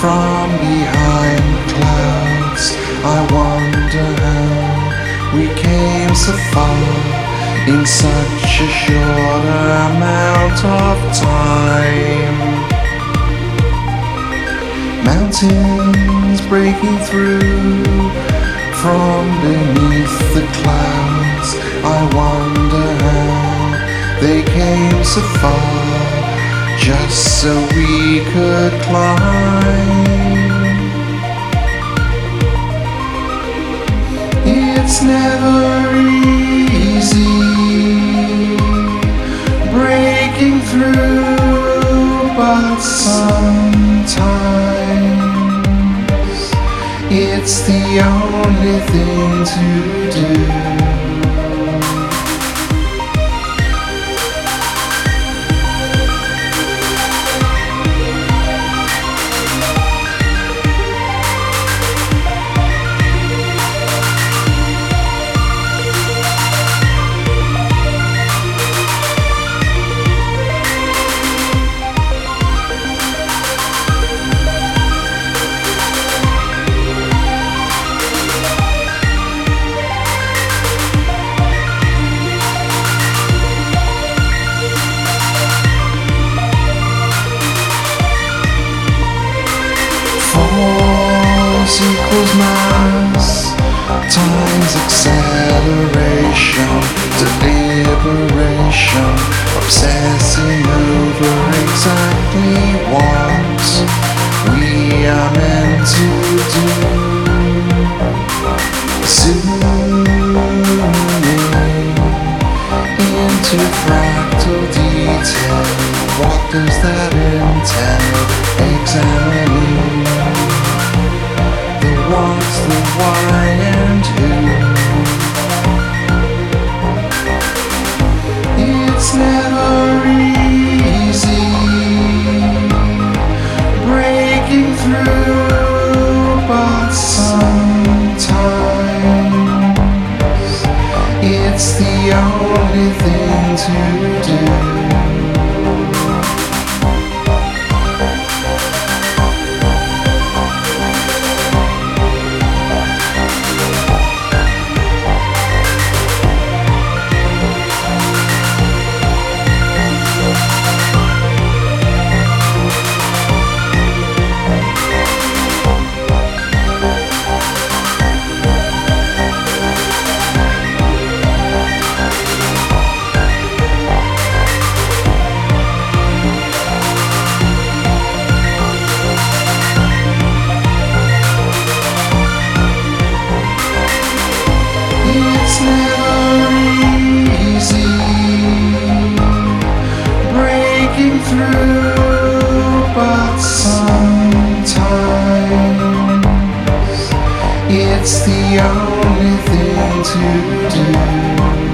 from behind clouds. I wonder how we came so far in such a short amount of time. Mountains breaking through from beneath the clouds. I wonder how they came so far just so we could climb. It's never easy breaking through, but sometimes it's the only thing to do. Force equals mass times acceleration, deliberation, obsessing over exactly what we are meant to do. Zooming into fractal detail, what does that entail? Examining the what's, the why and who. It's never easy breaking through, but sometimes it's the only thing to do. It's never easy breaking through, but sometimes it's the only thing to do.